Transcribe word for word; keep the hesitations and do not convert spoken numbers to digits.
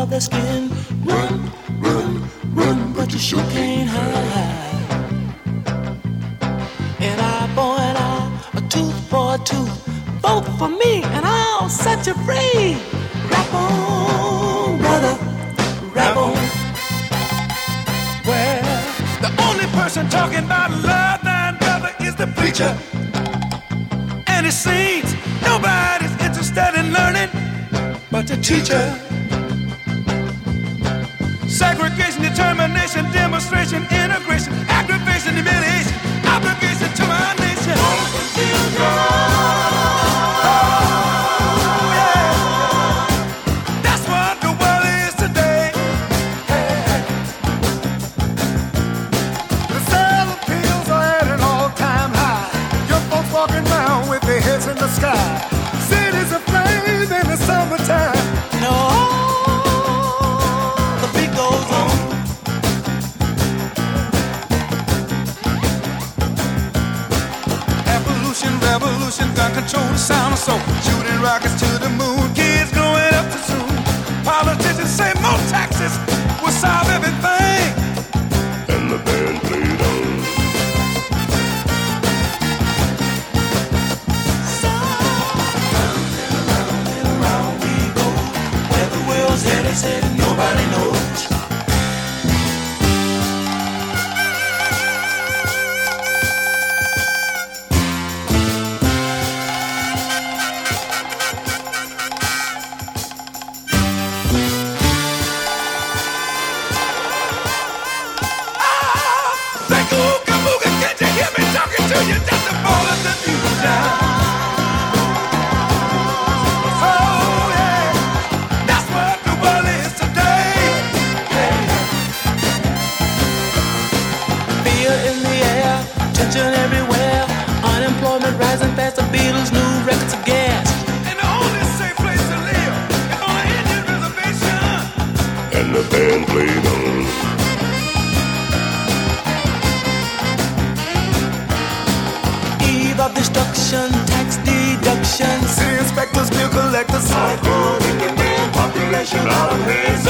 of their skin. Run, run, run, but you sure can't hide. An eye for an eye, a tooth for a tooth. Vote for me and I'll set you free. Rap on, brother, rap on. Well, the only person talking about love, thine brother, is the preacher. And it seems nobody's interested in learning but the teacher. Segregation, determination, demonstration, integration, aggravation, humiliation, obligation to our nation. In the sky, cities aflame in the summertime. No, the beat goes on. Evolution, revolution, gun control, the sound of soul. Shooting rockets to the moon, kids growing up too soon. Politicians say more taxes will solve everything. And the band played on. They said nobody knows. Everywhere, unemployment rising fast. The Beatles' new records of gas. And the only safe place to live is on an Indian reservation. And the band played on. Eve of destruction, tax deduction. City inspectors, bill collectors, cyclone, in the population out of hands.